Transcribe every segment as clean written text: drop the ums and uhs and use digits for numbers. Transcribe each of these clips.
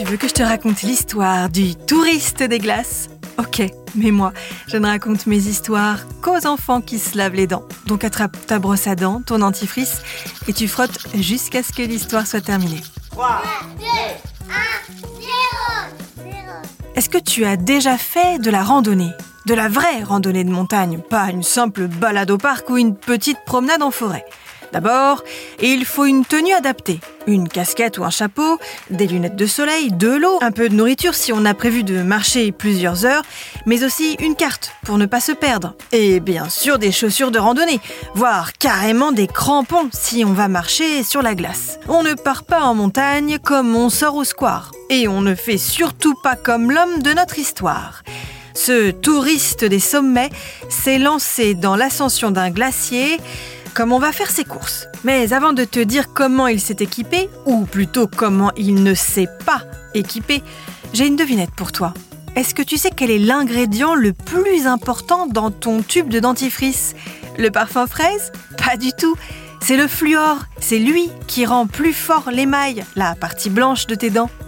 veux que je te raconte l'histoire du touriste des glaces? Ok, mais moi, je ne raconte mes histoires qu'aux enfants qui se lavent les dents. Donc attrape ta brosse à dents, ton dentifrice, et tu frottes jusqu'à ce que l'histoire soit terminée. 3, 2, 1, 0. Est-ce que tu as déjà fait de la randonnée? De la vraie randonnée de montagne, pas une simple balade au parc ou une petite promenade en forêt. D'abord, il faut une tenue adaptée. Une casquette ou un chapeau, des lunettes de soleil, de l'eau, un peu de nourriture si on a prévu de marcher plusieurs heures, mais aussi une carte pour ne pas se perdre. Et bien sûr des chaussures de randonnée, voire carrément des crampons si on va marcher sur la glace. On ne part pas en montagne comme on sort au square. Et on ne fait surtout pas comme l'homme de notre histoire. Ce touriste des sommets s'est lancé dans l'ascension d'un glacier comme on va faire ses courses. Mais avant de te dire comment il s'est équipé, ou plutôt comment il ne s'est pas équipé, j'ai une devinette pour toi. Est-ce que tu sais quel est l'ingrédient le plus important dans ton tube de dentifrice? Le parfum fraise? Pas du tout. C'est le fluor. C'est lui qui rend plus fort l'émail, la partie blanche de tes dents.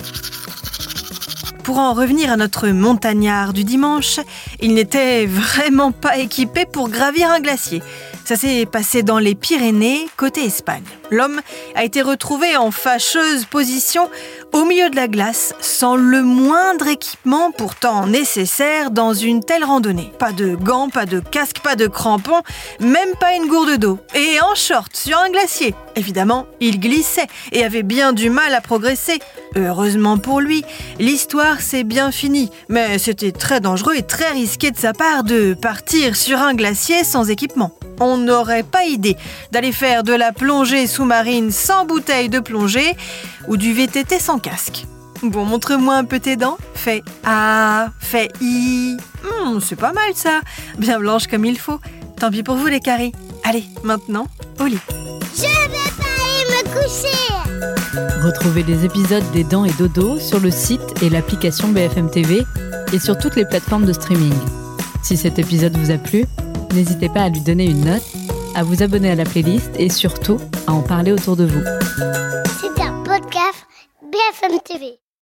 Pour en revenir à notre montagnard du dimanche, il n'était vraiment pas équipé pour gravir un glacier. Ça s'est passé dans les Pyrénées, côté Espagne. L'homme a été retrouvé en fâcheuse position au milieu de la glace, sans le moindre équipement pourtant nécessaire dans une telle randonnée. Pas de gants, pas de casque, pas de crampons, même pas une gourde d'eau. Et en short sur un glacier. Évidemment, il glissait et avait bien du mal à progresser. Heureusement pour lui, l'histoire s'est bien finie. Mais c'était très dangereux et très risqué de sa part de partir sur un glacier sans équipement. On n'aurait pas idée d'aller faire de la plongée sous-marine sans bouteille de plongée ou du VTT sans casque. Bon, montre-moi un peu tes dents. Fais A, fais I. C'est pas mal ça. Bien blanche comme il faut. Tant pis pour vous les caries. Allez, maintenant, au lit. Je vais pas aller me coucher. Retrouvez les épisodes des Dents et Dodo sur le site et l'application BFM TV et sur toutes les plateformes de streaming. Si cet épisode vous a plu, n'hésitez pas à lui donner une note, à vous abonner à la playlist et surtout à en parler autour de vous. C'est un podcast BFM TV.